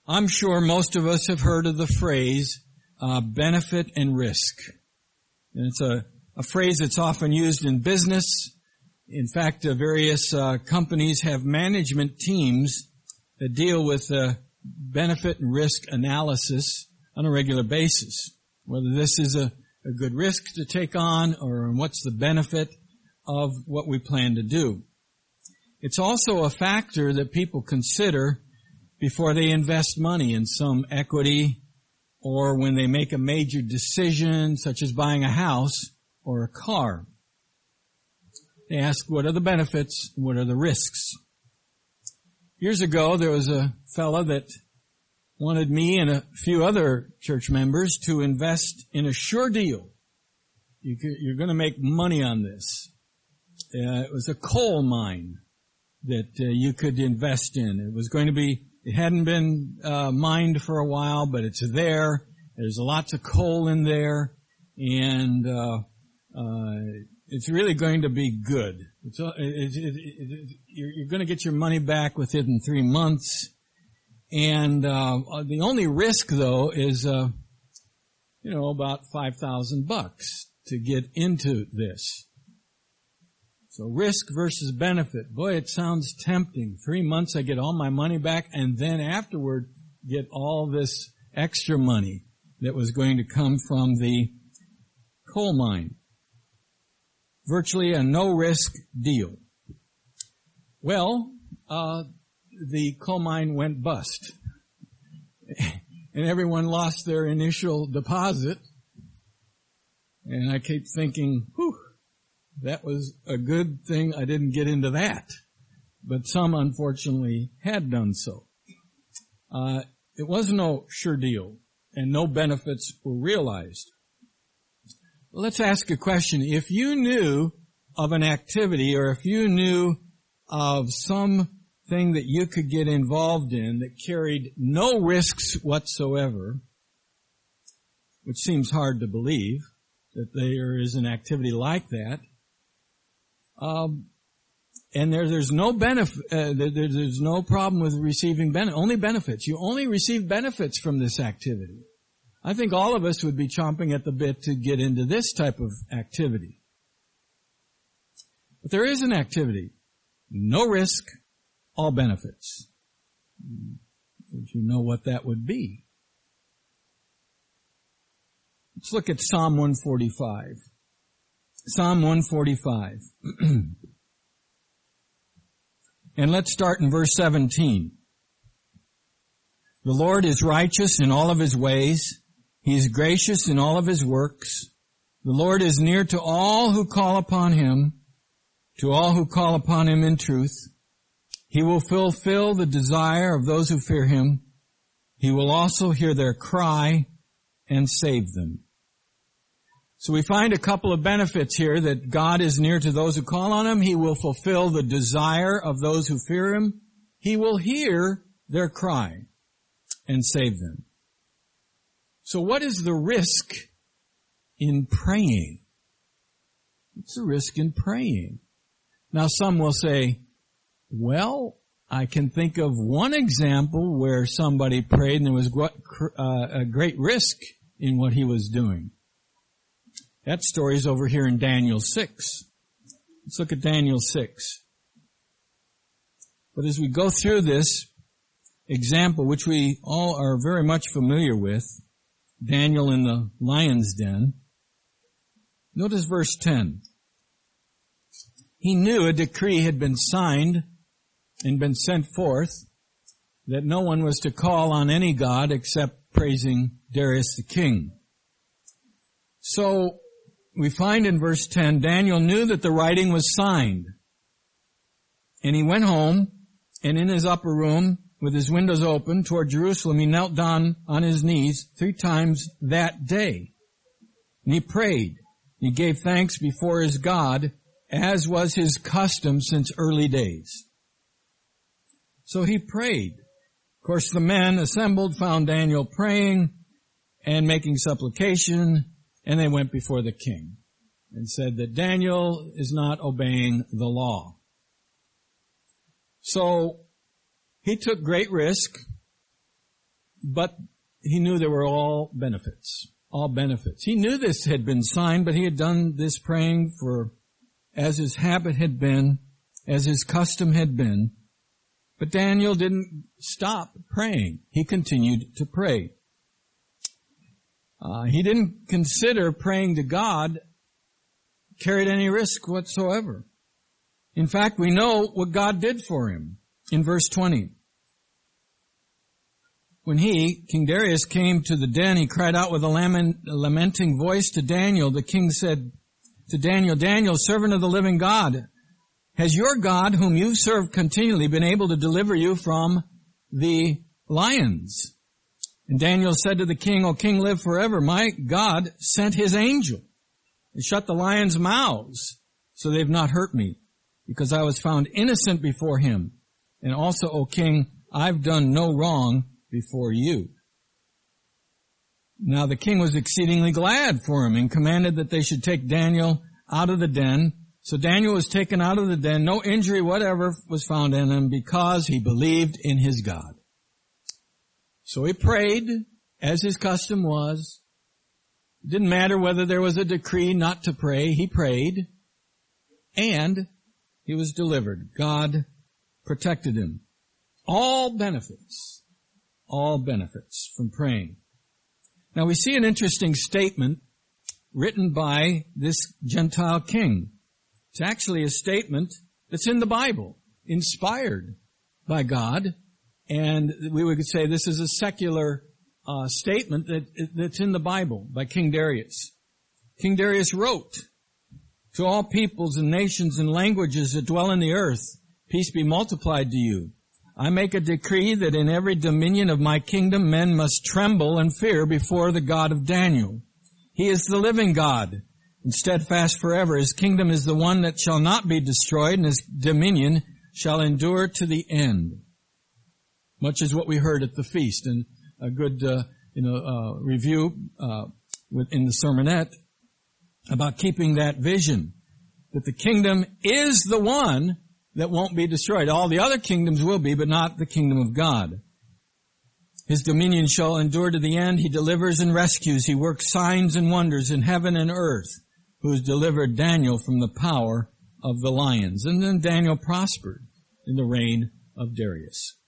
I'm sure most of us have heard of the phrase benefit and risk. And it's a phrase that's often used in business. In fact, various companies have management teams that deal with benefit and risk analysis on a regular basis. Whether this is a good risk to take on or what's the benefit of what we plan to do. It's also a factor that people consider before they invest money in some equity or when they make a major decision such as buying a house or a car. They ask, what are the benefits? What are the risks? Years ago, there was a fellow that wanted me and a few other church members to invest in a sure deal. You're going to make money on this. It was a coal mine that you could invest in. It hadn't been mined for a while, but it's there. There's lots of coal in there, and it's really going to be good. You're going to get your money back within 3 months. And the only risk, though, is about $5,000 to get into this. So risk versus benefit. Boy, it sounds tempting. 3 months I get all my money back, and then afterward get all this extra money that was going to come from the coal mine. Virtually a no-risk deal. Well, the coal mine went bust. And everyone lost their initial deposit. And I keep thinking, that was a good thing I didn't get into that. But some, unfortunately, had done so. It was no sure deal, and no benefits were realized. Well, let's ask a question. If you knew of an activity, or if you knew of something that you could get involved in that carried no risks whatsoever, which seems hard to believe that there is an activity like that, and there's no benefit, there's no problem with receiving only benefits. You only receive benefits from this activity. I think all of us would be chomping at the bit to get into this type of activity. But there is an activity. No risk, all benefits. Would you know what that would be? Let's look at Psalm 145. Psalm 145. And let's start in verse 17. The Lord is righteous in all of his ways. He is gracious in all of his works. The Lord is near to all who call upon him, to all who call upon him in truth. He will fulfill the desire of those who fear him. He will also hear their cry and save them. So we find a couple of benefits here, that God is near to those who call on him. He will fulfill the desire of those who fear him. He will hear their cry and save them. So what is the risk in praying? What's the risk in praying? Now some will say, well, I can think of one example where somebody prayed and there was a great risk in what he was doing. That story's over here in Daniel 6. Let's look at Daniel 6. But as we go through this example, which we all are very much familiar with, Daniel in the lion's den, notice verse 10. He knew a decree had been signed and been sent forth that no one was to call on any god except praising Darius the king. So we find in verse 10, Daniel knew that the writing was signed. And he went home, and in his upper room, with his windows open toward Jerusalem, he knelt down on his knees 3 times that day. And he prayed. He gave thanks before his God, as was his custom since early days. So he prayed. Of course, the men assembled, found Daniel praying and making supplication, and they went before the king and said that Daniel is not obeying the law. So he took great risk but he knew there were all benefits. All benefits. He knew this had been signed, but he had done this praying for, as his habit had been, as his custom had been. But Daniel didn't stop praying. He continued to pray. He didn't consider praying to God carried any risk whatsoever. In fact, we know what God did for him in verse 20. When he, King Darius, came to the den, he cried out with a lamenting voice to Daniel. The king said to Daniel, Daniel, servant of the living God, has your God, whom you serve continually, been able to deliver you from the lions? And Daniel said to the king, O king, live forever. My God sent his angel and shut the lions' mouths, so they've not hurt me, because I was found innocent before him. And also, O king, I've done no wrong before you. Now the king was exceedingly glad for him and commanded that they should take Daniel out of the den. So Daniel was taken out of the den. No injury whatever was found in him because he believed in his God. So he prayed as his custom was. It didn't matter whether there was a decree not to pray. He prayed and he was delivered. God protected him. All benefits from praying. Now we see an interesting statement written by this Gentile king. It's actually a statement that's in the Bible, inspired by God, and we would say this is a secular statement that's in the Bible by King Darius. King Darius wrote, to all peoples and nations and languages that dwell in the earth, peace be multiplied to you. I make a decree that in every dominion of my kingdom men must tremble and fear before the God of Daniel. He is the living God and steadfast forever. His kingdom is the one that shall not be destroyed, and his dominion shall endure to the end. Much as what we heard at the feast, and a good review in the sermonette about keeping that vision, that the kingdom is the one that won't be destroyed. All the other kingdoms will be, but not the kingdom of God. His dominion shall endure to the end. He delivers and rescues. He works signs and wonders in heaven and earth, who has delivered Daniel from the power of the lions. And then Daniel prospered in the reign of Darius.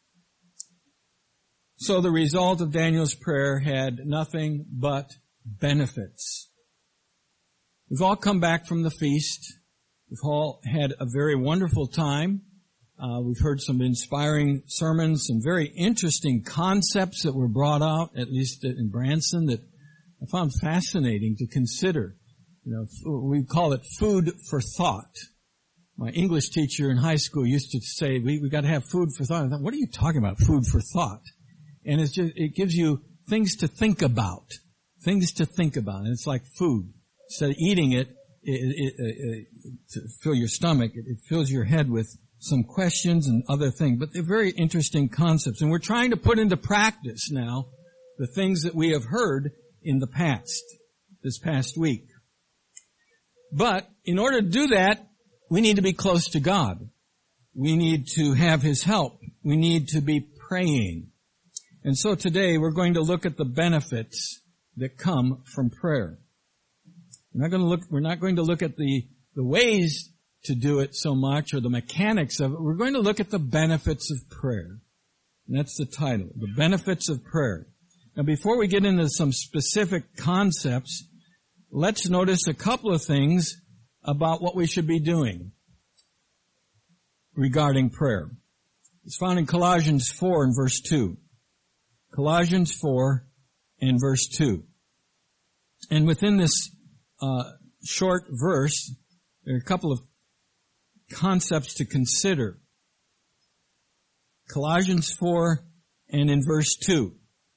So the result of Daniel's prayer had nothing but benefits. We've all come back from the feast. We've all had a very wonderful time. We've heard some inspiring sermons, some very interesting concepts that were brought out, at least in Branson, that I found fascinating to consider. We call it food for thought. My English teacher in high school used to say, we got to have food for thought. I thought, what are you talking about, food for thought? And it gives you things to think about. Things to think about. And it's like food. Instead of eating it, to fill your stomach, it fills your head with some questions and other things. But they're very interesting concepts. And we're trying to put into practice now the things that we have heard in the past, this past week. But in order to do that, we need to be close to God. We need to have His help. We need to be praying. And so today we're going to look at the benefits that come from prayer. We're not going to look at the ways to do it so much or the mechanics of it. We're going to look at the benefits of prayer. And that's the title, The Benefits of Prayer. Now before we get into some specific concepts, let's notice a couple of things about what we should be doing regarding prayer. It's found in Colossians 4 and verse 2. Colossians 4 and verse 2. And within this short verse, there are a couple of concepts to consider. Colossians 4 and in verse 2.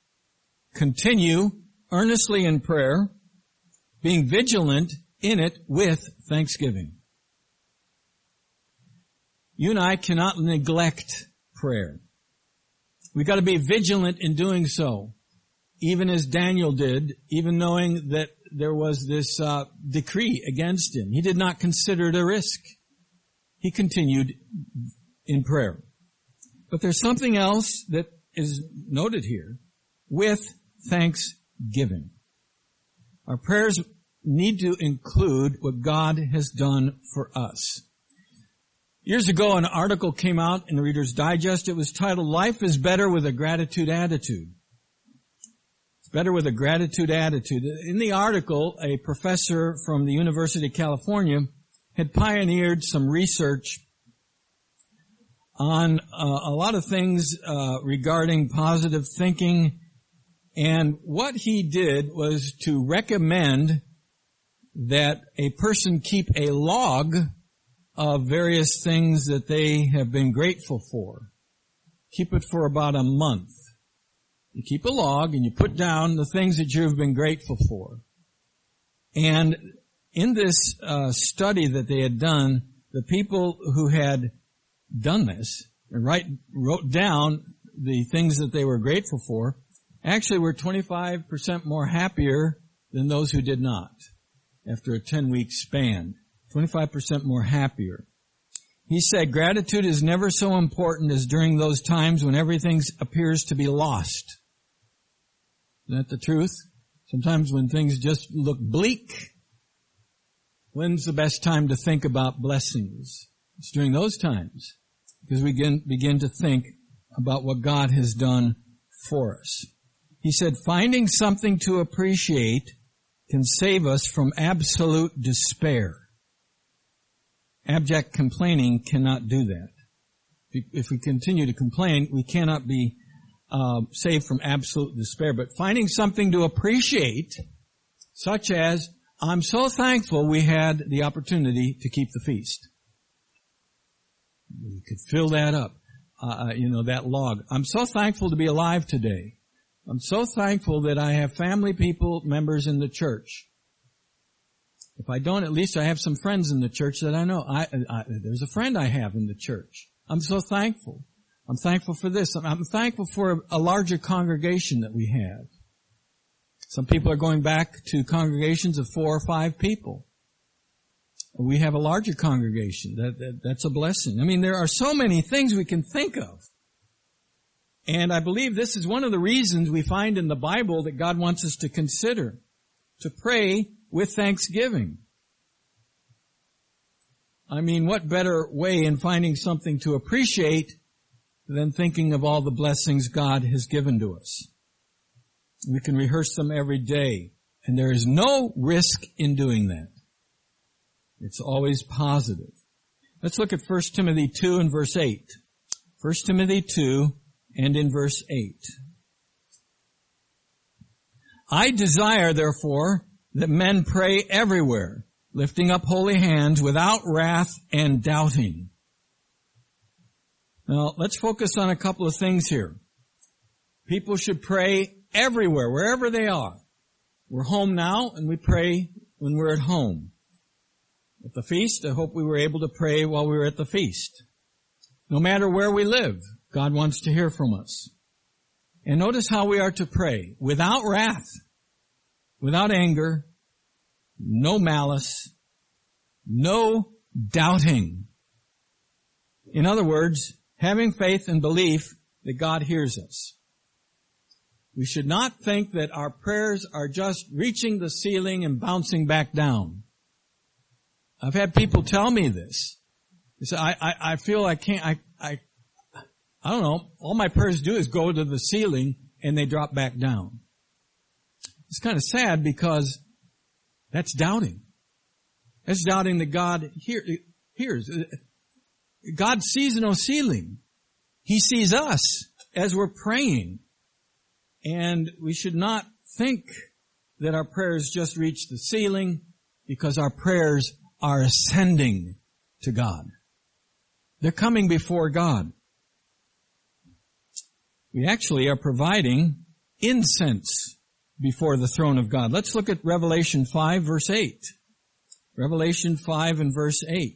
Continue earnestly in prayer, being vigilant in it with thanksgiving. You and I cannot neglect prayer. We've got to be vigilant in doing so, even as Daniel did, even knowing that there was this decree against him. He did not consider it a risk. He continued in prayer. But there's something else that is noted here with thanksgiving. Our prayers need to include what God has done for us. Years ago, an article came out in Reader's Digest. It was titled, "Life is Better with a Gratitude Attitude." It's better with a gratitude attitude. In the article, a professor from the University of California had pioneered some research on a lot of things regarding positive thinking. And what he did was to recommend that a person keep a log of various things that they have been grateful for. Keep it for about a month. You keep a log and you put down the things that you've been grateful for. And in this study that they had done, the people who had done this and wrote down the things that they were grateful for actually were 25% more happier than those who did not after a 10-week span. 25% more happier. He said, gratitude is never so important as during those times when everything appears to be lost. Isn't that the truth? Sometimes when things just look bleak, when's the best time to think about blessings? It's during those times, because we begin to think about what God has done for us. He said, finding something to appreciate can save us from absolute despair. Abject complaining cannot do that. If we continue to complain, we cannot be saved from absolute despair. But finding something to appreciate, such as, I'm so thankful we had the opportunity to keep the feast. We could fill that up, that log. I'm so thankful to be alive today. I'm so thankful that I have family members in the church. If I don't, at least I have some friends in the church that I know. There's a friend I have in the church. I'm so thankful. I'm thankful for this. I'm thankful for a larger congregation that we have. Some people are going back to congregations of 4 or 5 people. We have a larger congregation. That's a blessing. I mean, there are so many things we can think of. And I believe this is one of the reasons we find in the Bible that God wants us to consider, to pray with thanksgiving. I mean, what better way in finding something to appreciate than thinking of all the blessings God has given to us? We can rehearse them every day, and there is no risk in doing that. It's always positive. Let's look at 1 Timothy 2 and verse 8. 1 Timothy 2 and in verse 8. I desire, therefore, that men pray everywhere, lifting up holy hands without wrath and doubting. Now, let's focus on a couple of things here. People should pray everywhere, wherever they are. We're home now, and we pray when we're at home. At the feast, I hope we were able to pray while we were at the feast. No matter where we live, God wants to hear from us. And notice how we are to pray. Without wrath, without anger, no malice, no doubting. In other words, having faith and belief that God hears us. We should not think that our prayers are just reaching the ceiling and bouncing back down. I've had people tell me this. They say, I feel I can't, I don't know, all my prayers do is go to the ceiling and they drop back down. It's kind of sad because that's doubting. That's doubting that God hears. God sees no ceiling. He sees us as we're praying. And we should not think that our prayers just reach the ceiling, because our prayers are ascending to God. They're coming before God. We actually are providing incense before the throne of God. Let's look at Revelation 5 verse 8. Revelation 5 and verse 8.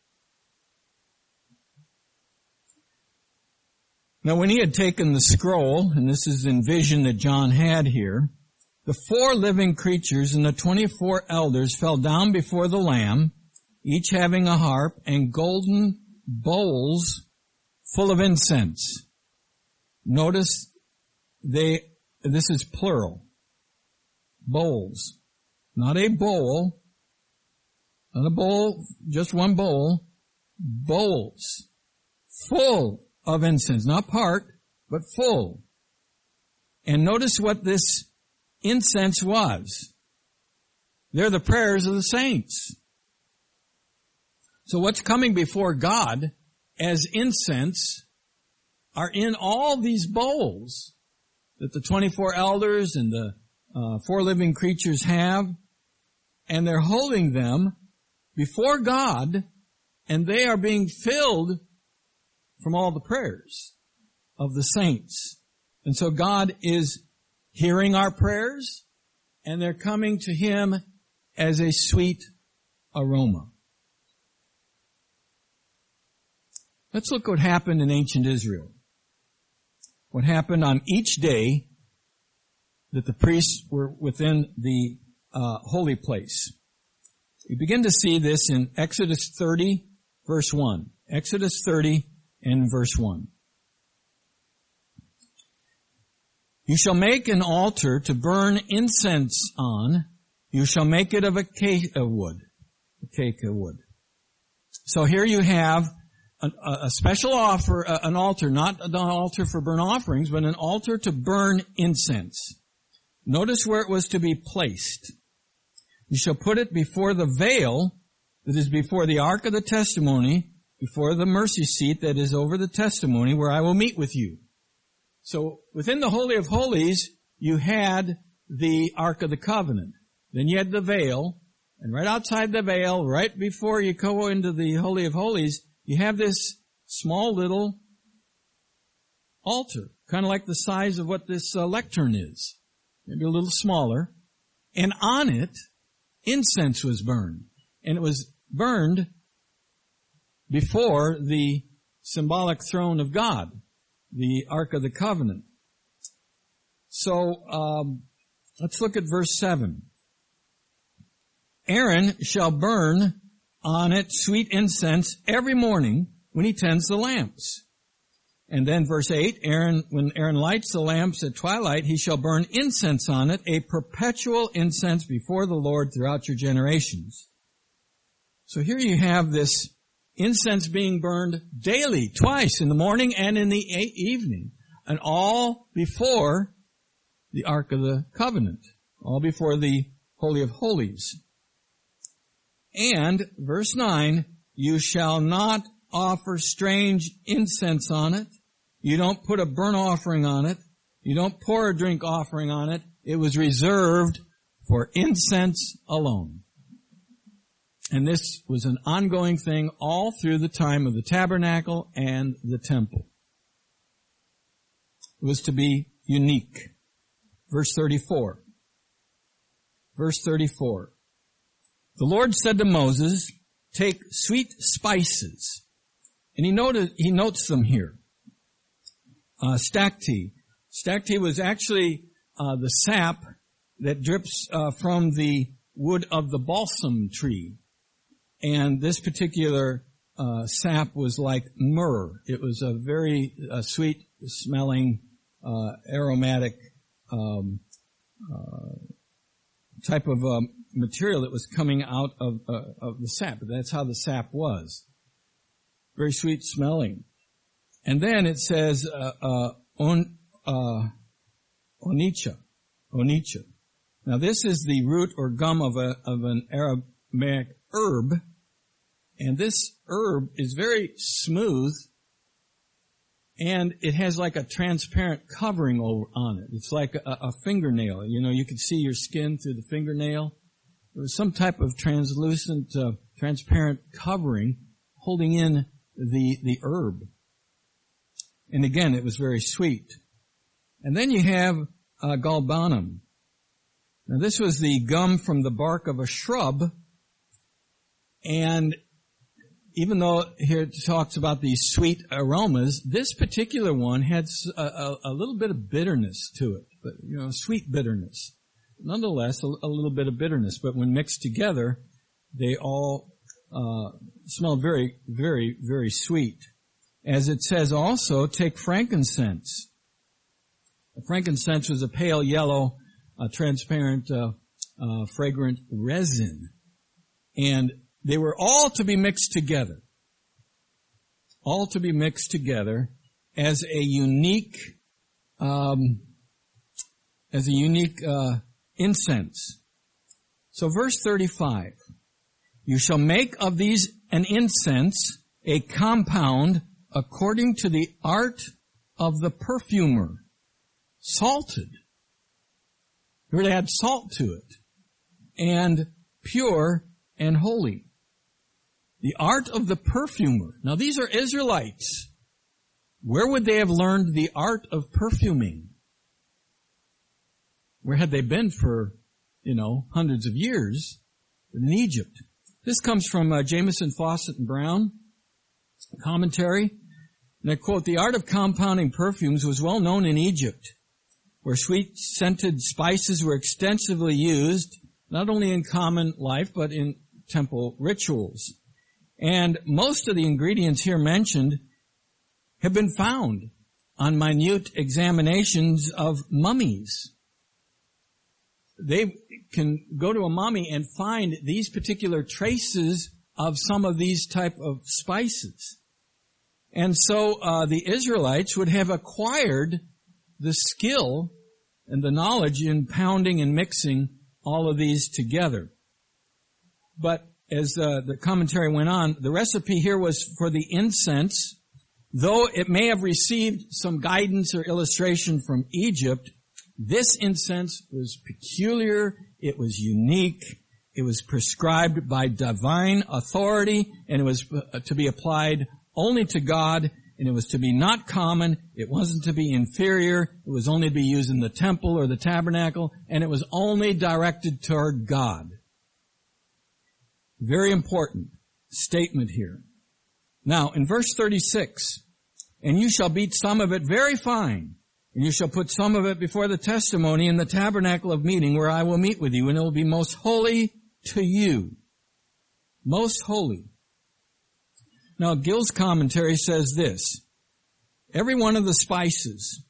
Now when he had taken the scroll, and this is in vision that John had here, the 4 living creatures and the 24 elders fell down before the Lamb, each having a harp and golden bowls full of incense. Notice they this is plural. Bowls. Not a bowl. Not a bowl, just one bowl. Bowls. Full of incense. Not part, but full. And notice what this incense was. They're the prayers of the saints. So what's coming before God as incense are in all these bowls that the 24 elders and the 4 living creatures have, and they're holding them before God, and they are being filled from all the prayers of the saints. And so God is hearing our prayers, and they're coming to Him as a sweet aroma. Let's look what happened in ancient Israel. What happened on each day that the priests were within the holy place. We begin to see this in Exodus 30, verse 1. Exodus 30 and verse 1. You shall make an altar to burn incense on. You shall make it of acacia wood. Acacia wood. So here you have a special offer, an altar, not an altar for burnt offerings, but an altar to burn incense. Notice where it was to be placed. You shall put it before the veil that is before the ark of the testimony, before the mercy seat that is over the testimony, where I will meet with you. So within the Holy of Holies, you had the Ark of the Covenant. Then you had the veil, and right outside the veil, right before you go into the Holy of Holies, you have this small little altar, kind of like the size of what this lectern is, maybe a little smaller. And on it, incense was burned. And it was burned before the symbolic throne of God, the Ark of the Covenant. So, let's look at verse 7. Aaron shall burn on it sweet incense every morning when he tends the lamps. And then verse 8, when Aaron lights the lamps at twilight, he shall burn incense on it, a perpetual incense before the Lord throughout your generations. So here you have this incense being burned daily, twice, in the morning and in the evening, and all before the Ark of the Covenant, all before the Holy of Holies. And, verse 9, you shall not offer strange incense on it. You don't put a burnt offering on it. You don't pour a drink offering on it. It was reserved for incense alone. And this was an ongoing thing all through the time of the tabernacle and the temple. It was to be unique. Verse 34. Verse 34. The Lord said to Moses, take sweet spices. And he notes them here. Stacte. Stacte was actually the sap that drips from the wood of the balsam tree. And this particular sap was like myrrh. It was a very sweet smelling, aromatic type of material that was coming out of the sap. That's how the sap was. Very sweet smelling. And then it says onycha. Onycha. Now this is the root or gum of an Aramaic herb, and this herb is very smooth, and it has like a transparent covering on it. It's like a fingernail. You know, you could see your skin through the fingernail. There was some type of translucent, transparent covering holding in the herb. And again, it was very sweet. And then you have galbanum. Now this was the gum from the bark of a shrub, and even though here it talks about these sweet aromas, this particular one had a little bit of bitterness to it, but sweet bitterness. Nonetheless, a little bit of bitterness, but when mixed together, they all smell very, very, very sweet. As it says also, take frankincense. Frankincense was a pale yellow, transparent, fragrant resin. And they were all to be mixed together. All to be mixed together as a unique incense. So verse 35, you shall make of these an incense, a compound according to the art of the perfumer, salted. You're to add salt to it, and pure and holy. The art of the perfumer. Now these are Israelites. Where would they have learned the art of perfuming? Where had they been for, hundreds of years? In Egypt. This comes from Jamieson, Fawcett, and Brown commentary. And I quote, the art of compounding perfumes was well known in Egypt, where sweet-scented spices were extensively used, not only in common life, but in temple rituals. And most of the ingredients here mentioned have been found on minute examinations of mummies. They can go to a mummy and find these particular traces of some of these type of spices. And so the Israelites would have acquired the skill and the knowledge in pounding and mixing all of these together. But as the commentary went on, the recipe here was for the incense. Though it may have received some guidance or illustration from Egypt, this incense was peculiar, it was unique, it was prescribed by divine authority, and it was to be applied only to God, and it was to be not common, it wasn't to be inferior, it was only to be used in the temple or the tabernacle, and it was only directed toward God. Very important statement here. Now, in verse 36, and you shall beat some of it very fine, and you shall put some of it before the testimony in the tabernacle of meeting where I will meet with you, and it will be most holy to you. Most holy. Now, Gill's commentary says this. Every one of the spices,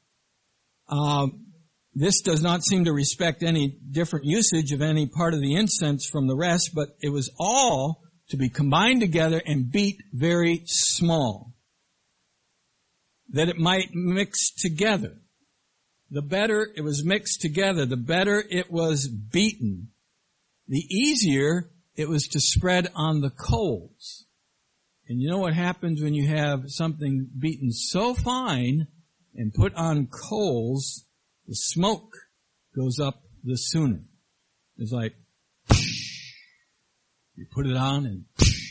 this does not seem to respect any different usage of any part of the incense from the rest, but it was all to be combined together and beat very small, that it might mix together. The better it was mixed together, the better it was beaten, the easier it was to spread on the coals. And you know what happens when you have something beaten so fine and put on coals? The smoke goes up the sooner. It's like, you put it on and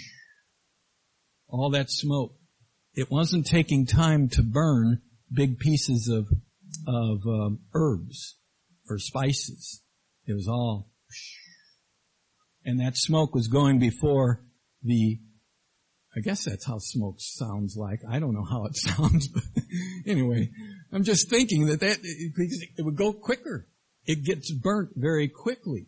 all that smoke. It wasn't taking time to burn big pieces of herbs or spices. It was all, and that smoke was going before I guess that's how smoke sounds like. I don't know how it sounds, but anyway, I'm just thinking that it would go quicker. It gets burnt very quickly.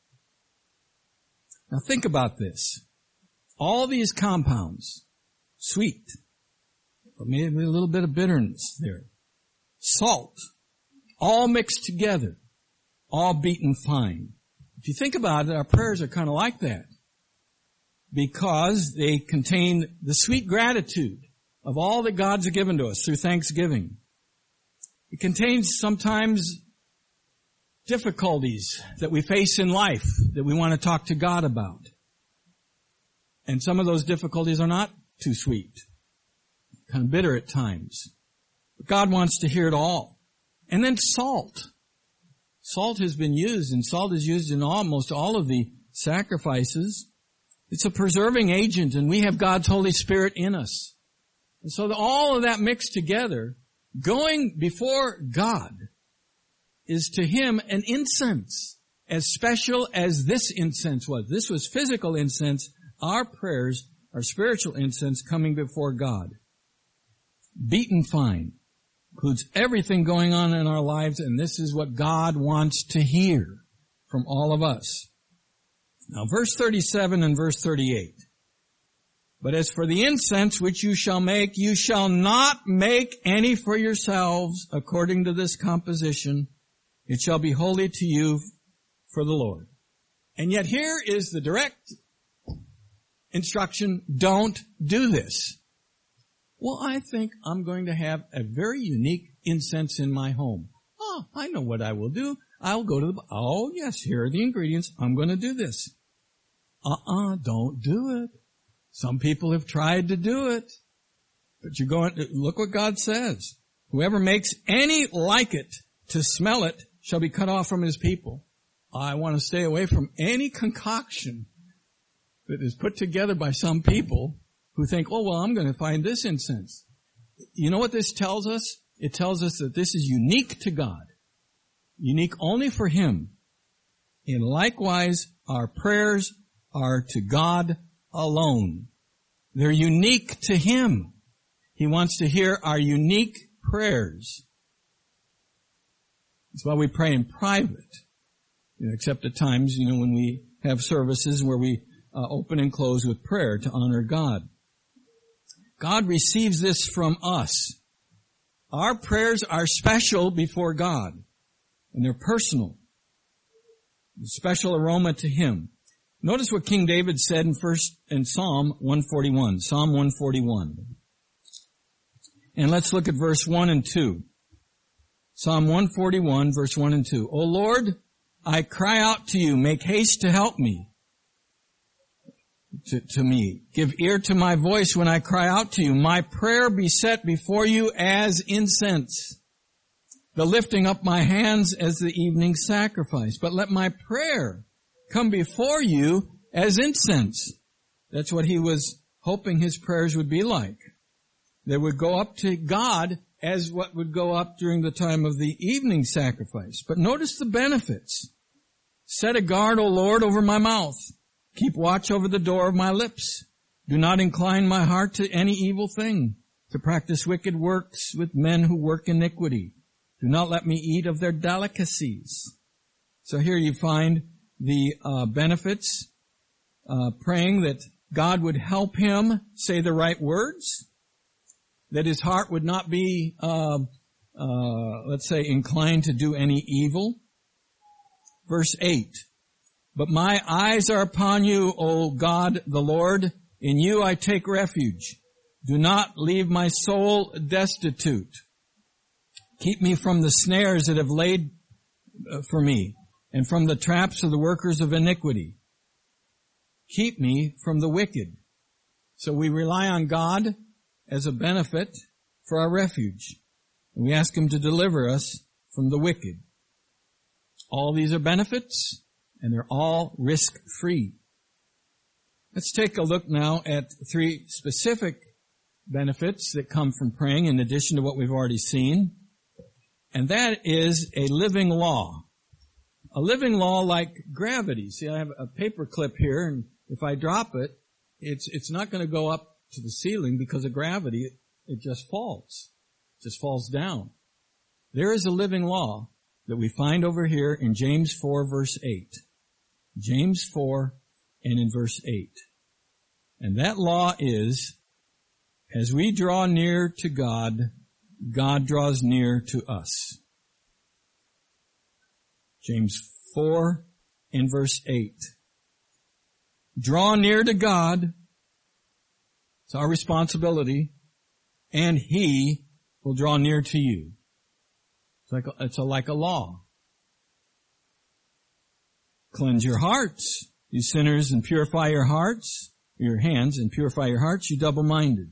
Now think about this. All these compounds, sweet, but maybe a little bit of bitterness there, salt, all mixed together, all beaten fine. If you think about it, our prayers are kind of like that, because they contain the sweet gratitude of all that God's given to us through thanksgiving. It contains sometimes difficulties that we face in life that we want to talk to God about. And some of those difficulties are not too sweet, kind of bitter at times. But God wants to hear it all. And then salt. Salt has been used, and salt is used in almost all of the sacrifices. It's a preserving agent, and we have God's Holy Spirit in us. And so all of that mixed together, going before God, is to Him an incense, as special as this incense was. This was physical incense. Our prayers are spiritual incense coming before God. Beaten fine. Includes everything going on in our lives, and this is what God wants to hear from all of us. Now, verse 37 and verse 38. But as for the incense which you shall not make any for yourselves according to this composition. It shall be holy to you for the Lord. And yet here is the direct instruction, don't do this. Well, I think I'm going to have a very unique incense in my home. Oh, I know what I will do. I'll go to oh yes, here are the ingredients. I'm going to do this. Don't do it. Some people have tried to do it. But you're going, look what God says. Whoever makes any like it to smell it shall be cut off from his people. I want to stay away from any concoction that is put together by some people who think, oh, well, I'm going to find this incense. You know what this tells us? It tells us that this is unique to God. Unique only for Him. And likewise, our prayers are to God alone. They're unique to Him. He wants to hear our unique prayers. That's why we pray in private. Except at times, when we have services where we open and close with prayer to honor God. God receives this from us. Our prayers are special before God. And they're personal. A special aroma to Him. Notice what King David said in Psalm 141. Psalm 141. And let's look at verse 1 and 2. Psalm 141, verse 1 and 2. O Lord, I cry out to you. Make haste to help me. To me. Give ear to my voice when I cry out to you. My prayer be set before you as incense. The lifting up my hands as the evening sacrifice. But let my prayer come before you as incense. That's what he was hoping his prayers would be like. They would go up to God as what would go up during the time of the evening sacrifice. But notice the benefits. Set a guard, O Lord, over my mouth. Keep watch over the door of my lips. Do not incline my heart to any evil thing, to practice wicked works with men who work iniquity. Do not let me eat of their delicacies. So here you find the benefits, praying that God would help him say the right words, that his heart would not be, let's say, inclined to do any evil. Verse 8, but my eyes are upon you, O God the Lord. In you I take refuge. Do not leave my soul destitute. Keep me from the snares that have laid for me, and from the traps of the workers of iniquity. Keep me from the wicked. So we rely on God as a benefit for our refuge. And we ask Him to deliver us from the wicked. All these are benefits, and they're all risk-free. Let's take a look now at 3 specific benefits that come from praying in addition to what we've already seen. And that is a living law. A living law like gravity. See, I have a paper clip here, and if I drop it, it's not going to go up to the ceiling because of gravity. It just falls. It just falls down. There is a living law that we find over here in James 4, verse 8. James 4 and in verse 8. And that law is, as we draw near to God, God draws near to us. James 4 and verse 8. Draw near to God. It's our responsibility. And He will draw near to you. It's like a law. Cleanse your hearts, you sinners, and purify your hearts, your hands, and purify your hearts, you double-minded.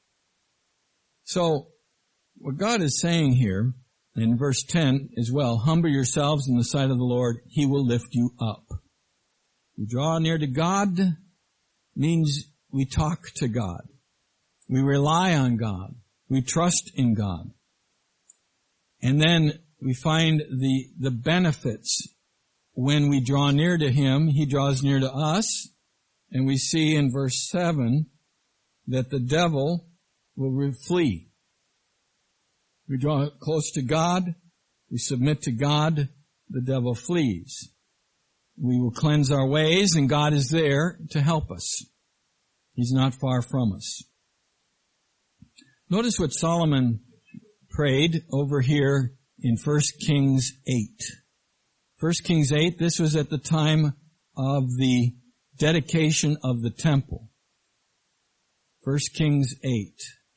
So, what God is saying here, in verse 10 as well, humble yourselves in the sight of the Lord, He will lift you up. We draw near to God means we talk to God. We rely on God. We trust in God. And then we find the benefits. When we draw near to Him, He draws near to us. And we see in verse 7 that the devil will flee. We draw close to God. We submit to God. The devil flees. We will cleanse our ways, and God is there to help us. He's not far from us. Notice what Solomon prayed over here in 1 Kings 8. 1 Kings 8, this was at the time of the dedication of the temple. 1 Kings 8.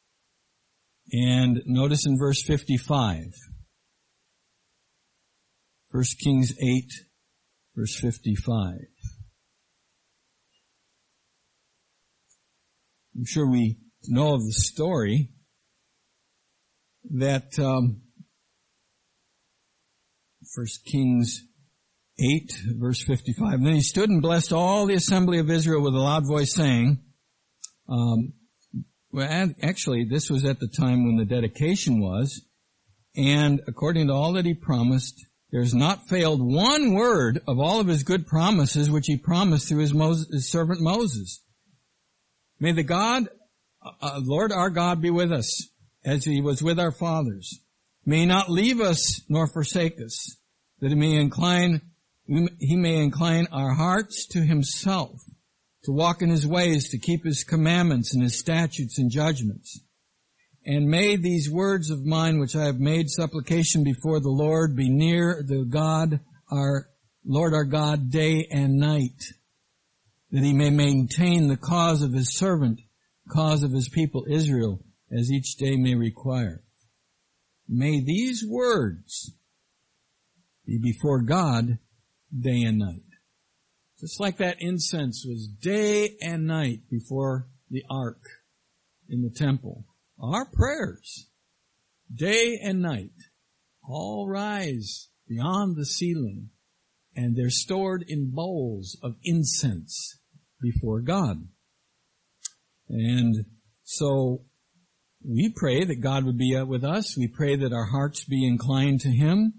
And notice in verse 55. 1 Kings 8, verse 55. I'm sure we know of the story that 1 Kings 8, verse 55. And then he stood and blessed all the assembly of Israel with a loud voice, saying, actually, this was at the time when the dedication was, and according to all that he promised, there's not failed one word of all of his good promises which he promised through his servant Moses. May the God, Lord our God, be with us as he was with our fathers. May he not leave us nor forsake us, that he may incline our hearts to himself, to walk in his ways, to keep his commandments and his statutes and judgments. And may these words of mine, which I have made supplication before the Lord, be near the God, our Lord our God, day and night, that he may maintain the cause of his servant, cause of his people Israel, as each day may require. May these words be before God day and night. Just like that incense was day and night before the ark in the temple. Our prayers, day and night, all rise beyond the ceiling, and they're stored in bowls of incense before God. And so we pray that God would be with us. We pray that our hearts be inclined to him.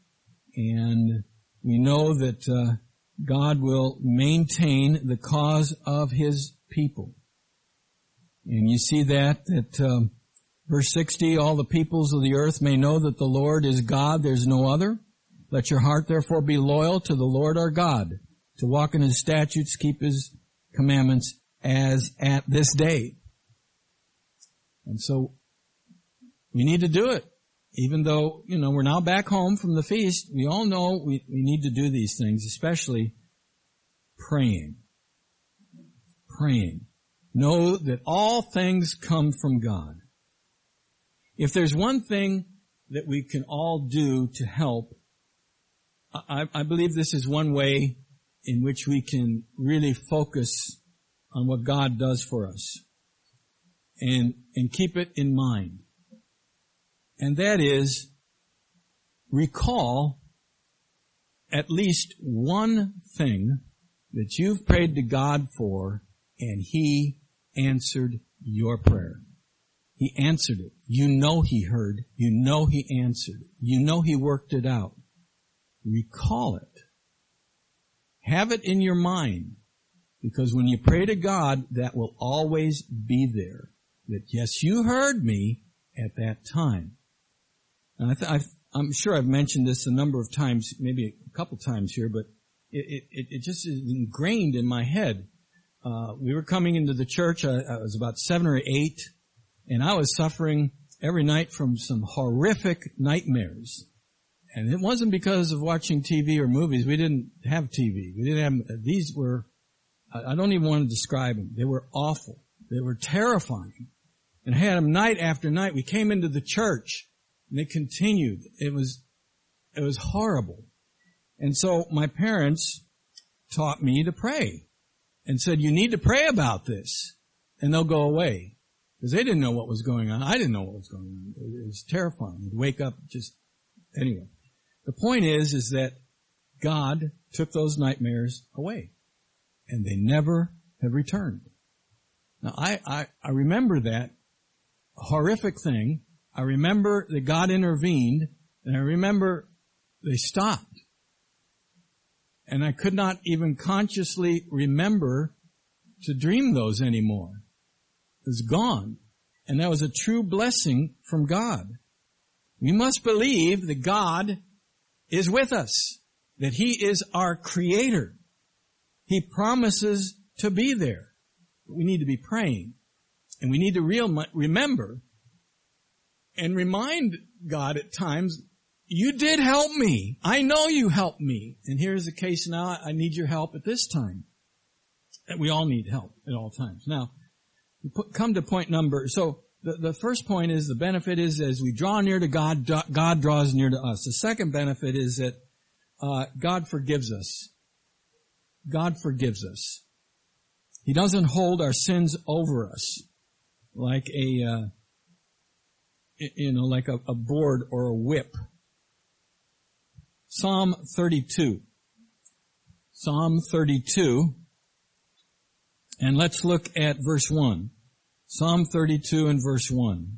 And we know that God will maintain the cause of his people. And you see that verse 60, all the peoples of the earth may know that the Lord is God, there's no other. Let your heart therefore be loyal to the Lord our God, to walk in his statutes, keep his commandments as at this day. And so we need to do it. Even though, we're now back home from the feast, we all know we need to do these things, especially praying. Praying. Know that all things come from God. If there's one thing that we can all do to help, I believe this is one way in which we can really focus on what God does for us and keep it in mind. And that is, recall at least one thing that you've prayed to God for, and he answered your prayer. He answered it. You know he heard. You know he answered. You know he worked it out. Recall it. Have it in your mind. Because when you pray to God, that will always be there. That, yes, you heard me at that time. And I'm sure I've mentioned this a number of times, maybe a couple times here, but it just is ingrained in my head. We were coming into the church, I was about 7 or 8, and I was suffering every night from some horrific nightmares. And it wasn't because of watching TV or movies. We didn't have TV. We didn't have, these were, I don't even want to describe them. They were awful. They were terrifying. And I had them night after night. We came into the church, and they continued. It was horrible. And so my parents taught me to pray and said, you need to pray about this and they'll go away. Because they didn't know what was going on. I didn't know what was going on. It was terrifying. You'd wake up anyway. The point is that God took those nightmares away and they never have returned. Now I remember that horrific thing. I remember that God intervened, and I remember they stopped. And I could not even consciously remember to dream those anymore. It was gone. And that was a true blessing from God. We must believe that God is with us, that he is our creator. He promises to be there. We need to be praying. And we need to remember and remind God at times, you did help me. I know you helped me. And here's the case now. I need your help at this time. And we all need help at all times. Now, we come to point number. So the first point is the benefit is as we draw near to God, God draws near to us. The second benefit is that God forgives us. God forgives us. He doesn't hold our sins over us like like a board or a whip. Psalm 32. Psalm 32. And let's look at verse 1. Psalm 32 and verse 1.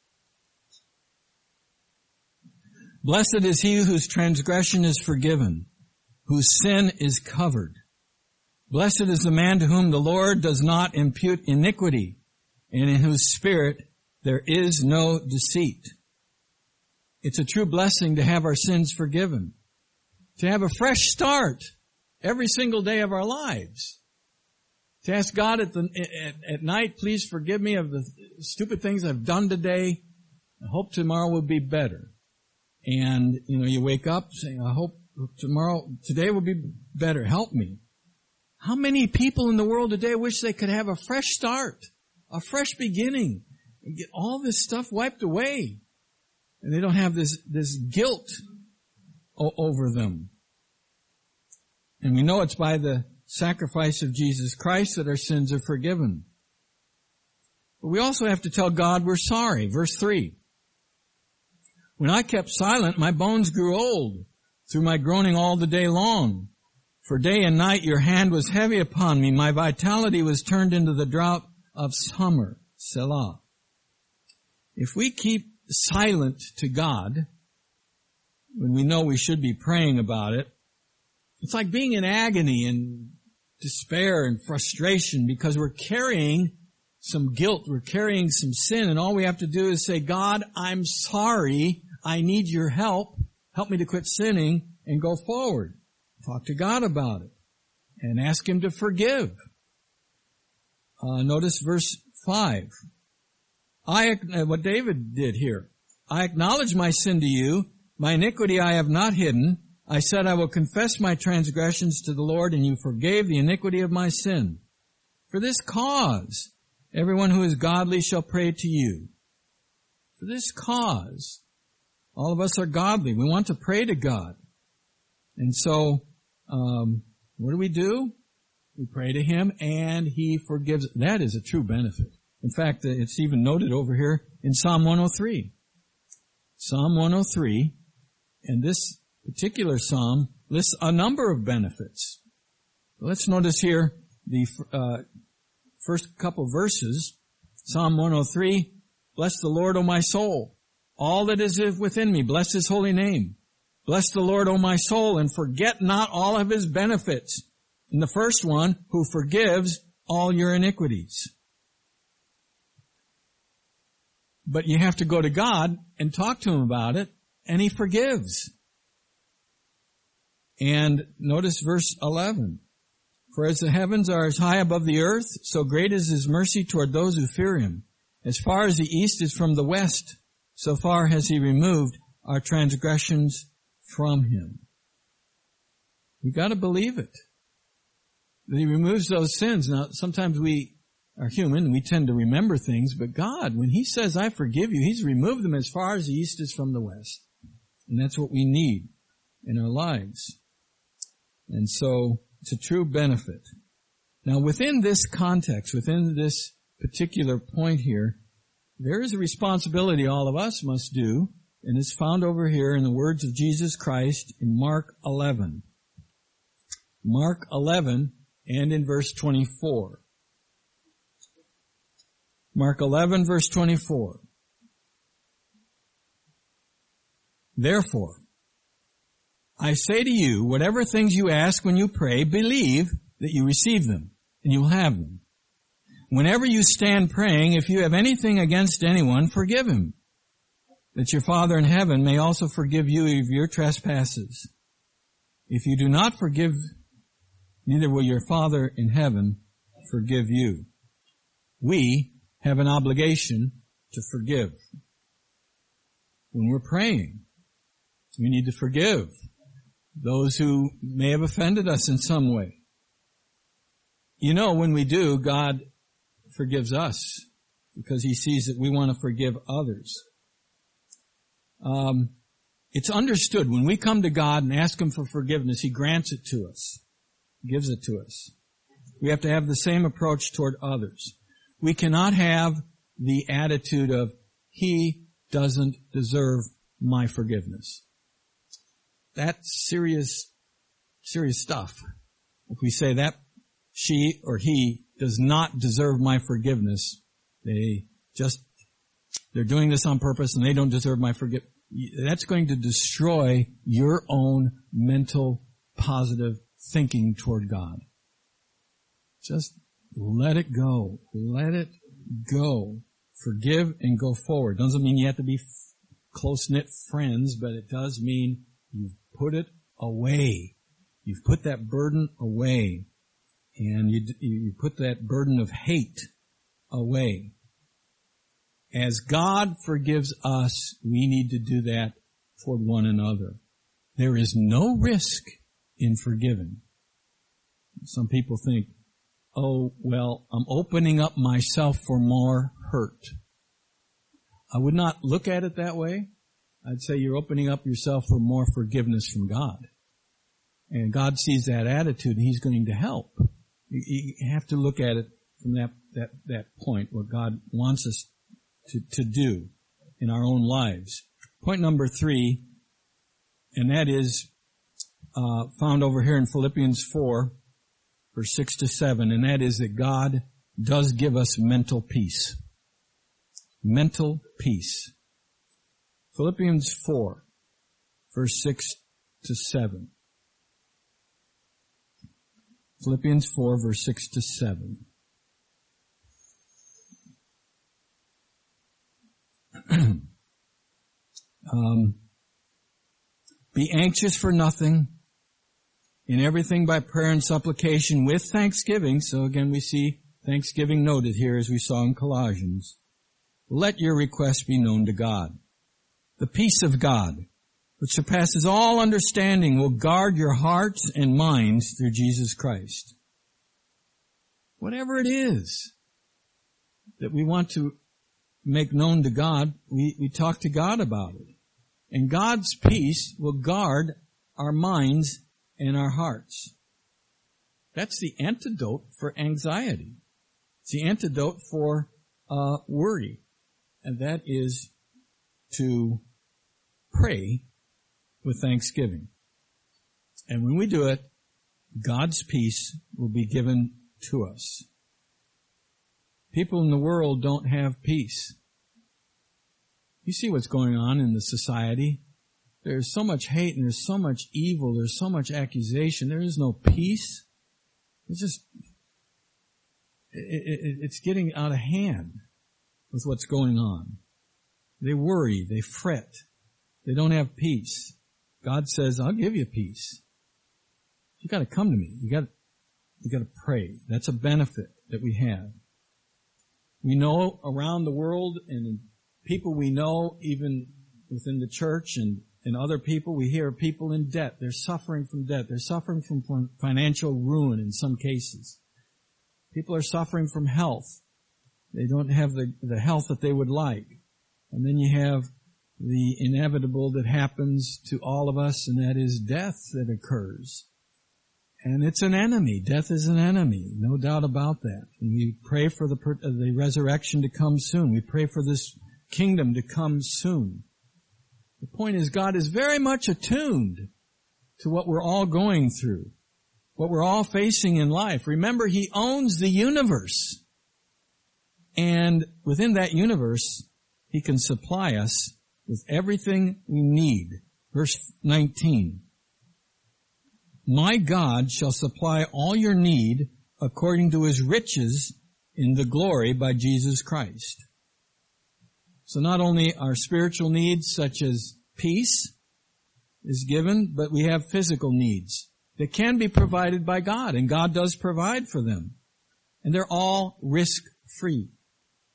Blessed is he whose transgression is forgiven, whose sin is covered. Blessed is the man to whom the Lord does not impute iniquity, and in whose spirit there is no deceit. It's a true blessing to have our sins forgiven, to have a fresh start every single day of our lives. To ask God at night, please forgive me of the stupid things I've done today. I hope tomorrow will be better. And, you wake up saying, I hope today will be better. Help me. How many people in the world today wish they could have a fresh start, a fresh beginning, and get all this stuff wiped away? And they don't have this guilt over them. And we know it's by the sacrifice of Jesus Christ that our sins are forgiven. But we also have to tell God we're sorry. Verse 3. When I kept silent, my bones grew old through my groaning all the day long. For day and night your hand was heavy upon me. My vitality was turned into the drought of summer. Selah. If we keep silent to God, when we know we should be praying about it, it's like being in agony and despair and frustration because we're carrying some guilt, we're carrying some sin, and all we have to do is say, God, I'm sorry, I need your help. Help me to quit sinning and go forward. Talk to God about it and ask Him to forgive. Notice verse 5. What David did here. I acknowledge my sin to you. My iniquity I have not hidden. I said I will confess my transgressions to the Lord, and you forgave the iniquity of my sin. For this cause, everyone who is godly shall pray to you. For this cause, all of us are godly. We want to pray to God. And so, what do? We pray to Him, and He forgives. That is a true benefit. In fact, it's even noted over here in Psalm 103. Psalm 103, and this particular psalm lists a number of benefits. Let's notice here the first couple verses. Psalm 103, bless the Lord, O my soul. All that is within me, bless His holy name. Bless the Lord, O my soul, and forget not all of His benefits. And the first one, who forgives all your iniquities. But you have to go to God and talk to Him about it, and He forgives. And notice verse 11. For as the heavens are as high above the earth, so great is His mercy toward those who fear Him. As far as the east is from the west, so far has He removed our transgressions from Him. We got to believe it. That He removes those sins. Now, sometimes we are human, we tend to remember things, but God, when He says, I forgive you, He's removed them as far as the east is from the west. And that's what we need in our lives. And so, it's a true benefit. Now, within this context, within this particular point here, there is a responsibility all of us must do, and it's found over here in the words of Jesus Christ in Mark 11. Mark 11 and in verse 24. Mark 11 verse 24. Therefore, I say to you, whatever things you ask when you pray, believe that you receive them, and you will have them. Whenever you stand praying, if you have anything against anyone, forgive him, that your Father in heaven may also forgive you of your trespasses. If you do not forgive, neither will your Father in heaven forgive you we have an obligation to forgive. When we're praying, we need to forgive those who may have offended us in some way. You know, when we do, God forgives us because He sees that we want to forgive others. It's understood when we come to God and ask Him for forgiveness, He grants it to us, gives it to us. We have to have the same approach toward others. We cannot have the attitude of, he doesn't deserve my forgiveness. That's serious stuff. If we say that she or he does not deserve my forgiveness, they're doing this on purpose and they don't deserve my forgiveness. That's going to destroy your own mental positive thinking toward God. Just let it go. Let it go. Forgive and go forward. Doesn't mean you have to be close-knit friends, but it does mean you've put it away. You've put that burden away. And you put that burden of hate away. As God forgives us, we need to do that toward one another. There is no risk in forgiving. Some people think, oh, well, I'm opening up myself for more hurt. I would not look at it that way. I'd say you're opening up yourself for more forgiveness from God. And God sees that attitude, and He's going to help. You have to look at it from that point, what God wants us to do in our own lives. Point number 3, and that is found over here in Philippians 4, verse 6 to 7, and that is that God does give us mental peace. Mental peace. Philippians 4, verse 6 to 7. Philippians 4, verse 6 to 7. Be anxious for nothing, in everything by prayer and supplication with thanksgiving. So again, we see thanksgiving noted here as we saw in Colossians. Let your requests be known to God. The peace of God, which surpasses all understanding, will guard your hearts and minds through Jesus Christ. Whatever it is that we want to make known to God, we talk to God about it. And God's peace will guard our minds and our hearts. That's the antidote for anxiety. It's the antidote for worry. And that is to pray with thanksgiving. And when we do it, God's peace will be given to us. People in the world don't have peace. You see what's going on in the society. There's so much hate and there's so much evil. There's so much accusation. There is no peace. It's getting out of hand with what's going on. They worry. They fret. They don't have peace. God says, I'll give you peace. You got to come to me. You got to pray. That's a benefit that we have. We know around the world and people we know, even within the church and other people, we hear people in debt. They're suffering from debt. They're suffering from financial ruin in some cases. People are suffering from health. They don't have the health that they would like. And then you have the inevitable that happens to all of us, and that is death that occurs. And it's an enemy. Death is an enemy. No doubt about that. And we pray for the resurrection to come soon. We pray for this kingdom to come soon. The point is, God is very much attuned to what we're all going through, what we're all facing in life. Remember, He owns the universe. And within that universe, He can supply us with everything we need. Verse 19. My God shall supply all your need according to His riches in the glory by Jesus Christ. So not only our spiritual needs such as peace is given, but we have physical needs that can be provided by God, and God does provide for them. And they're all risk-free.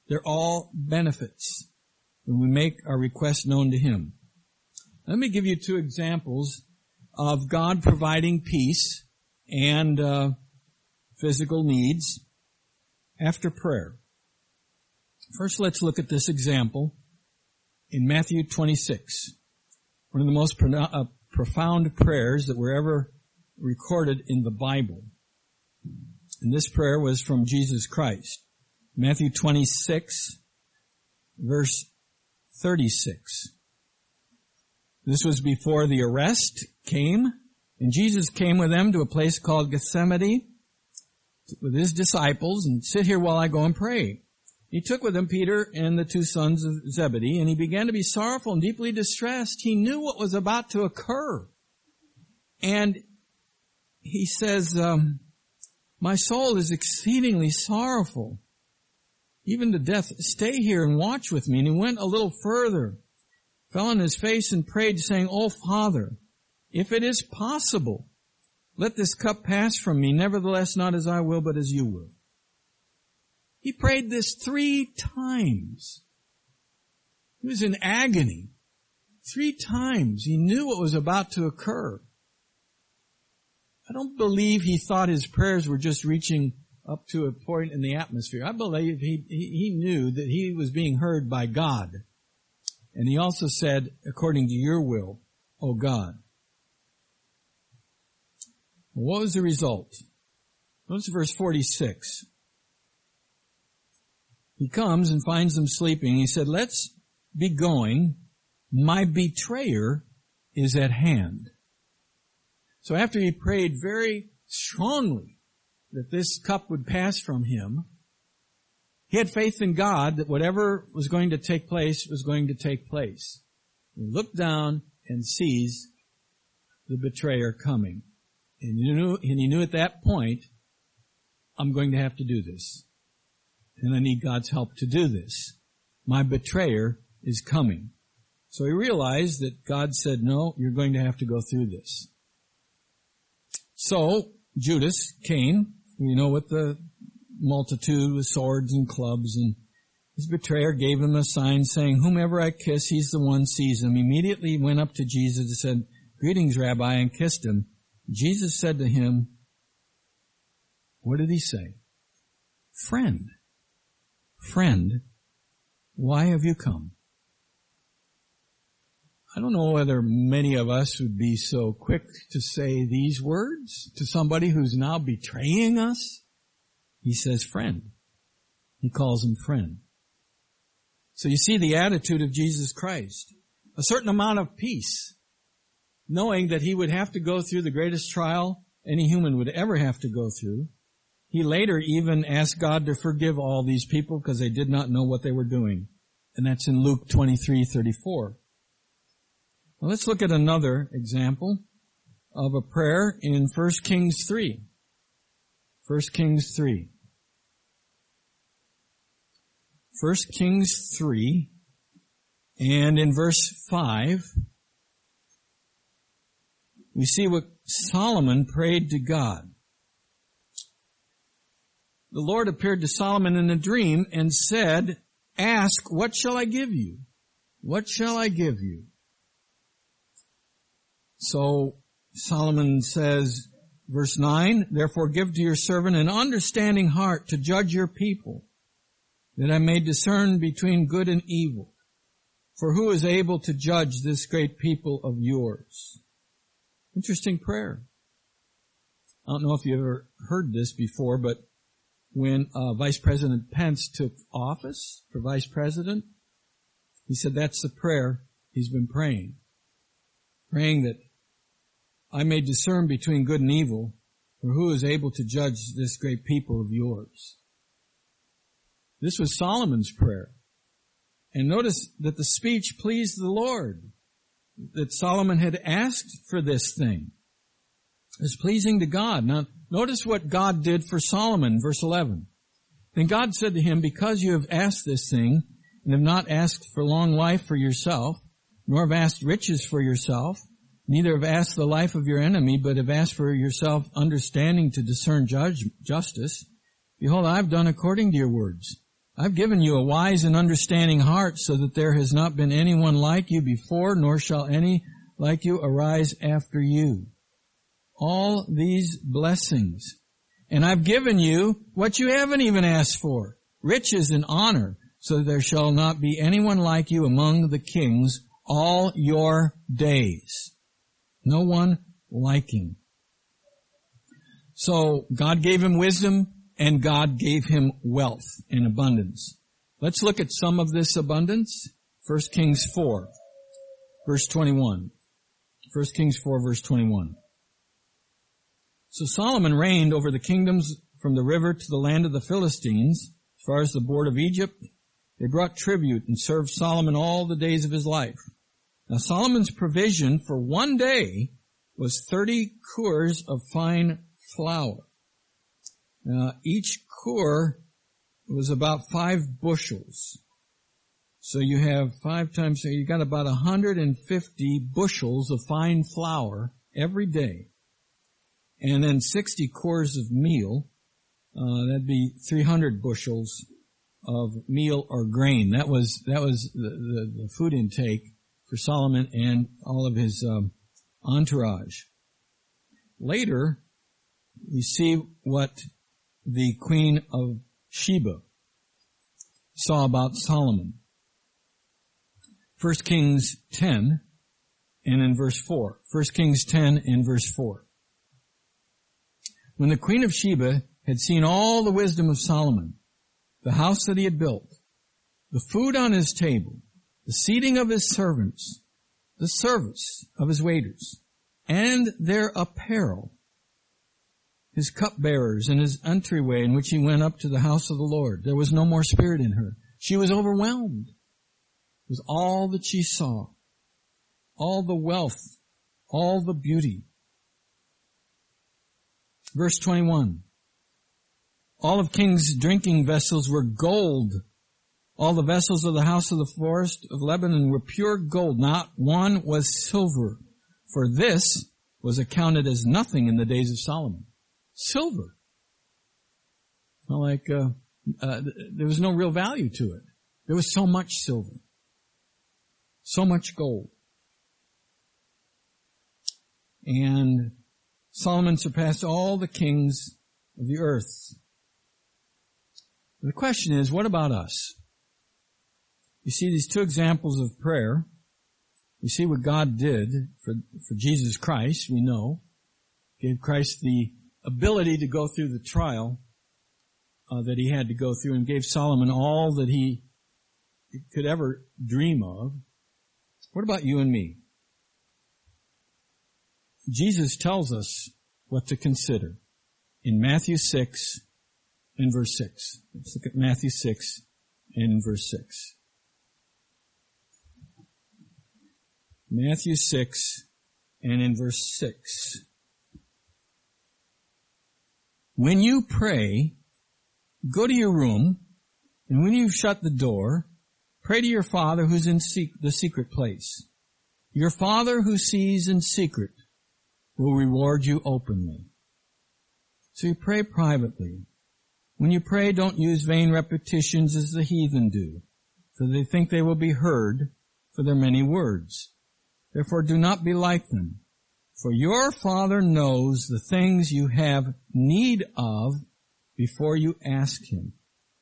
They're all benefits when we make our request known to Him. Let me give you two examples of God providing peace and physical needs after prayer. First, let's look at this example in Matthew 26, one of the most profound prayers that were ever recorded in the Bible. And this prayer was from Jesus Christ. Matthew 26, verse 36. This was before the arrest came, and Jesus came with them to a place called Gethsemane with His disciples, and sit here while I go and pray. He took with him Peter and the two sons of Zebedee, and he began to be sorrowful and deeply distressed. He knew what was about to occur. And he says, my soul is exceedingly sorrowful, even to death. Stay here and watch with me. And he went a little further, fell on his face and prayed, saying, O Father, if it is possible, let this cup pass from me. Nevertheless, not as I will, but as you will. He prayed this 3 times. He was in agony. 3 times. He knew what was about to occur. I don't believe he thought his prayers were just reaching up to a point in the atmosphere. I believe he knew that he was being heard by God. And he also said, according to your will, O God. What was the result? Notice verse 46. He comes and finds them sleeping. He said, let's be going. My betrayer is at hand. So after he prayed very strongly that this cup would pass from him, he had faith in God that whatever was going to take place was going to take place. He looked down and sees the betrayer coming. And he knew at that point, I'm going to have to do this. And I need God's help to do this. My betrayer is coming. So he realized that God said, no, you're going to have to go through this. So Judas came, with the multitude with swords and clubs, and his betrayer gave him a sign saying, whomever I kiss, he's the one, seize him. Immediately he went up to Jesus and said, greetings, Rabbi, and kissed him. Jesus said to him, what did he say? Friend, why have you come? I don't know whether many of us would be so quick to say these words to somebody who's now betraying us. He says friend. He calls him friend. So you see the attitude of Jesus Christ. A certain amount of peace, knowing that he would have to go through the greatest trial any human would ever have to go through. He later even asked God to forgive all these people because they did not know what they were doing. And that's in Luke 23:34. Well, let's look at another example of a prayer in 1 Kings 3. 1 Kings 3. 1 Kings 3, and in verse 5, we see what Solomon prayed to God. The Lord appeared to Solomon in a dream and said, ask, what shall I give you? What shall I give you? So Solomon says, verse 9, therefore give to your servant an understanding heart to judge your people, that I may discern between good and evil. For who is able to judge this great people of yours? Interesting prayer. I don't know if you ever heard this before, but when Vice President Pence took office for Vice President, he said that's the prayer he's been praying. Praying that I may discern between good and evil, for who is able to judge this great people of yours? This was Solomon's prayer. And notice that the speech pleased the Lord, that Solomon had asked for this thing. It was pleasing to God. Now, notice what God did for Solomon, verse 11. Then God said to him, because you have asked this thing, and have not asked for long life for yourself, nor have asked riches for yourself, neither have asked the life of your enemy, but have asked for yourself understanding to discern justice, behold, I have done according to your words. I've given you a wise and understanding heart so that there has not been anyone like you before, nor shall any like you arise after you. All these blessings. And I've given you what you haven't even asked for, riches and honor, so that there shall not be anyone like you among the kings all your days. No one like him. So God gave him wisdom, and God gave him wealth in abundance. Let's look at some of this abundance. 1 Kings 4, verse 21. 1 Kings 4, verse 21. So Solomon reigned over the kingdoms from the river to the land of the Philistines, as far as the border of Egypt. They brought tribute and served Solomon all the days of his life. Now Solomon's provision for one day was 30 cors of fine flour. Each cor was about 5 bushels. So you have 5 times, so you got about 150 bushels of fine flour every day. And then 60 cors of meal. That'd be 300 bushels of meal or grain. That was the food intake for Solomon and all of his entourage. Later, we see what the Queen of Sheba saw about Solomon. 1 Kings 10 and in verse 4. 1 Kings 10 and verse 4. When the Queen of Sheba had seen all the wisdom of Solomon, the house that he had built, the food on his table, the seating of his servants, the service of his waiters, and their apparel, his cupbearers and his entryway in which he went up to the house of the Lord, there was no more spirit in her. She was overwhelmed with all that she saw, all the wealth, all the beauty. Verse 21. All of king's drinking vessels were gold. All the vessels of the house of the forest of Lebanon were pure gold. Not one was silver. For this was accounted as nothing in the days of Solomon. Silver. Well, there was no real value to it. There was so much silver. So much gold. And Solomon surpassed all the kings of the earth. The question is, what about us? You see these 2 examples of prayer. We see what God did for Jesus Christ, we know. Gave Christ the ability to go through the trial that he had to go through, and gave Solomon all that he could ever dream of. What about you and me? Jesus tells us what to consider in Matthew 6 and verse 6. Let's look at Matthew 6 and verse 6. Matthew 6 and in verse 6. When you pray, go to your room, and when you've shut the door, pray to your Father who's in the secret place. Your Father who sees in secret will reward you openly. So you pray privately. When you pray, don't use vain repetitions as the heathen do, for they think they will be heard for their many words. Therefore do not be like them, for your Father knows the things you have need of before you ask Him.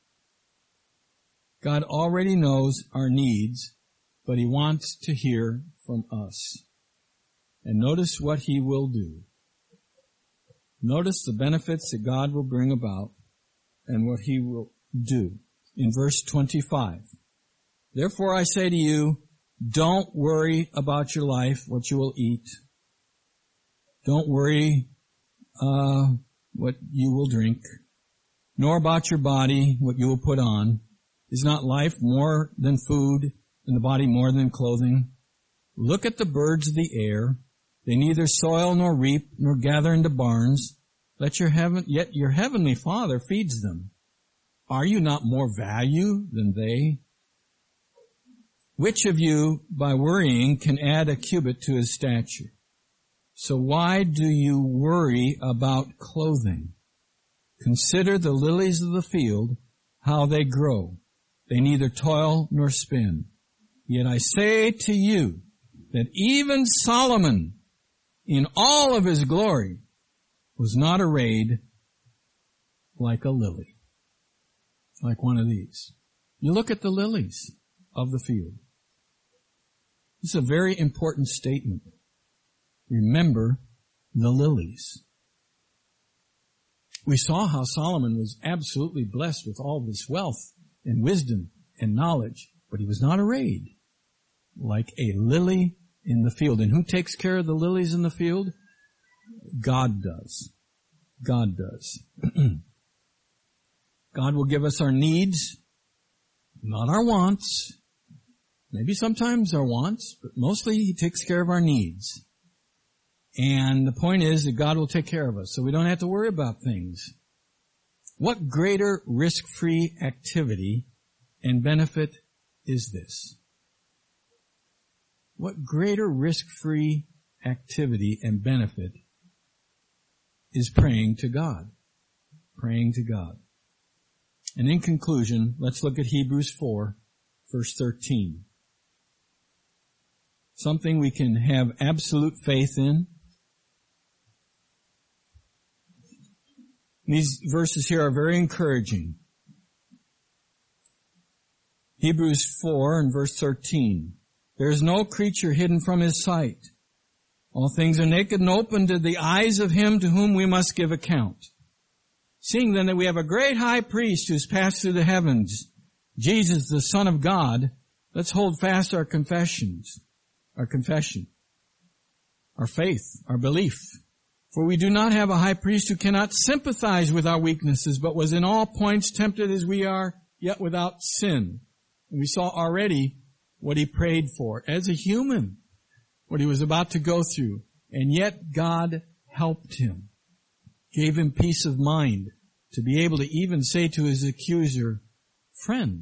God already knows our needs, but He wants to hear from us. And notice what He will do. Notice the benefits that God will bring about and what He will do. In verse 25, therefore I say to you, don't worry about your life, what you will eat. Don't worry what you will drink, nor about your body, what you will put on. Is not life more than food, and the body more than clothing? Look at the birds of the air. They neither soil nor reap nor gather into barns. Yet your heavenly Father feeds them. Are you not more value than they? Which of you, by worrying, can add a cubit to his stature? So why do you worry about clothing? Consider the lilies of the field, how they grow. They neither toil nor spin. Yet I say to you that even Solomon, in all of his glory, was not arrayed like a lily, like one of these. You look at the lilies of the field. This is a very important statement. Remember the lilies. We saw how Solomon was absolutely blessed with all this wealth and wisdom and knowledge, but he was not arrayed like a lily in the field. And who takes care of the lilies in the field? God does. God does. God will give us our needs, not our wants. Maybe sometimes our wants, but mostly He takes care of our needs. And the point is that God will take care of us, so we don't have to worry about things. What greater risk-free activity and benefit is this? What greater risk-free activity and benefit is praying to God? Praying to God. And in conclusion, let's look at Hebrews 4, verse 13. Something we can have absolute faith in. These verses here are very encouraging. Hebrews 4 and verse 13. There is no creature hidden from His sight. All things are naked and open to the eyes of Him to whom we must give account. Seeing then that we have a great high priest who's passed through the heavens, Jesus, the Son of God, let's hold fast our confession, our faith, our belief. For we do not have a high priest who cannot sympathize with our weaknesses, but was in all points tempted as we are, yet without sin. And we saw already what He prayed for as a human, what He was about to go through. And yet God helped Him, gave Him peace of mind to be able to even say to His accuser, friend,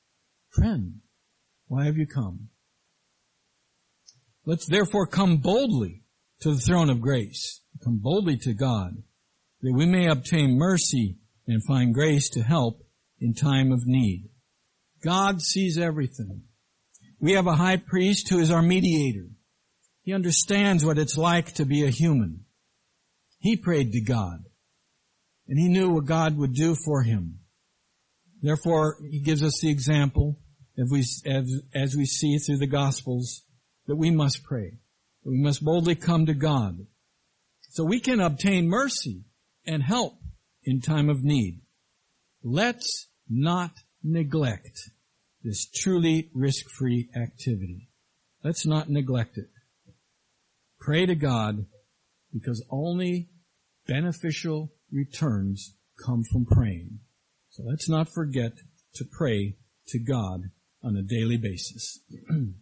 why have you come? Let's therefore come boldly to the throne of grace. Come boldly to God, that we may obtain mercy and find grace to help in time of need. God sees everything. We have a high priest who is our mediator. He understands what it's like to be a human. He prayed to God, and he knew what God would do for him. Therefore, he gives us the example, as we see through the Gospels, that we must pray. That we must boldly come to God, so we can obtain mercy and help in time of need. Let's not neglect this truly risk-free activity. Let's not neglect it. Pray to God, because only beneficial returns come from praying. So let's not forget to pray to God on a daily basis.